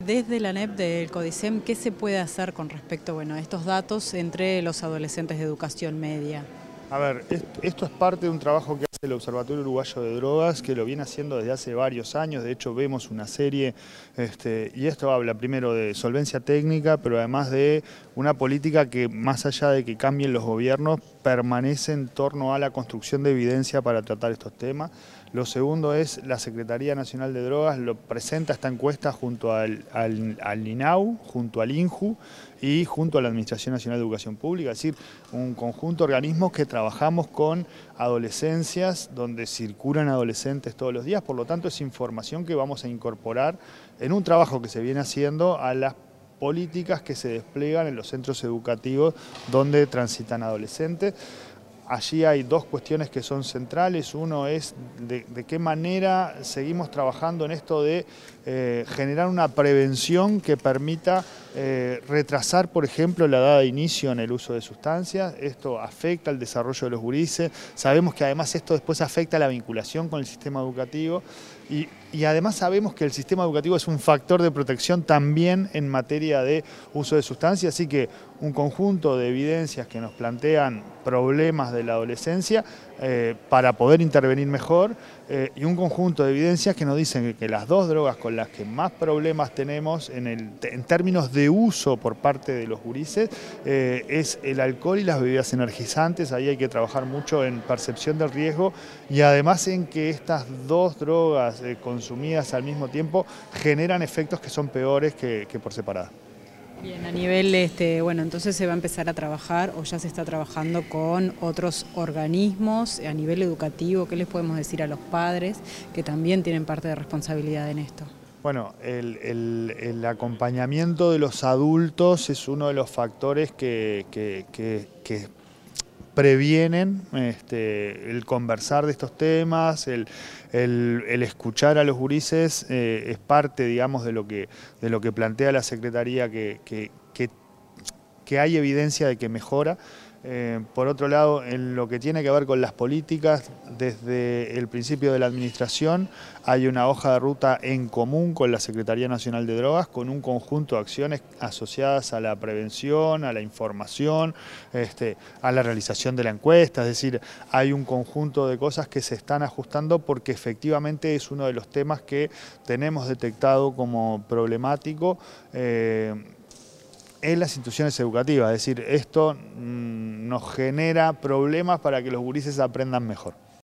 desde la ANEP del CODICEM, ¿qué se puede hacer con respecto, bueno, a estos datos entre los adolescentes de educación media? A ver, esto es parte de un trabajo que hace el Observatorio Uruguayo de Drogas, que lo viene haciendo desde hace varios años. De hecho, vemos una serie, y esto habla primero de solvencia técnica, pero además de una política que, más allá de que cambien los gobiernos, permanece en torno a la construcción de evidencia para tratar estos temas. Lo segundo es la Secretaría Nacional de Drogas lo presenta esta encuesta junto al INAU, junto al INJU y junto a la Administración Nacional de Educación Pública, es decir, un conjunto de organismos que trabajamos con adolescencias, donde circulan adolescentes todos los días, por lo tanto es información que vamos a incorporar en un trabajo que se viene haciendo a las políticas que se despliegan en los centros educativos donde transitan adolescentes. Allí hay dos cuestiones que son centrales. Uno es de qué manera seguimos trabajando en esto de generar una prevención que permita retrasar, por ejemplo, la edad de inicio en el uso de sustancias. Esto afecta al desarrollo de los gurises. Sabemos que además esto después afecta a la vinculación con el sistema educativo y además sabemos que el sistema educativo es un factor de protección también en materia de uso de sustancias, así que un conjunto de evidencias que nos plantean problemas de la adolescencia para poder intervenir mejor y un conjunto de evidencias que nos dicen que las dos drogas con las que más problemas tenemos en términos de uso por parte de los gurises es el alcohol y las bebidas energizantes. Ahí hay que trabajar mucho en percepción del riesgo y además en que estas dos drogas consumidas al mismo tiempo generan efectos que son peores que por separado. Bien, a nivel, bueno, entonces se va a empezar a trabajar o ya se está trabajando con otros organismos a nivel educativo. ¿Qué les podemos decir a los padres que también tienen parte de responsabilidad en esto? Bueno, el acompañamiento de los adultos es uno de los factores que previenen el conversar de estos temas, el escuchar a los gurises es parte, digamos, de lo que plantea la Secretaría que hay evidencia de que mejora. Por otro lado, en lo que tiene que ver con las políticas, desde el principio de la administración hay una hoja de ruta en común con la Secretaría Nacional de Drogas, con un conjunto de acciones asociadas a la prevención, a la información, a la realización de la encuesta, es decir, hay un conjunto de cosas que se están ajustando porque efectivamente es uno de los temas que tenemos detectado como problemático en las instituciones educativas, es decir, esto nos genera problemas para que los gurises aprendan mejor.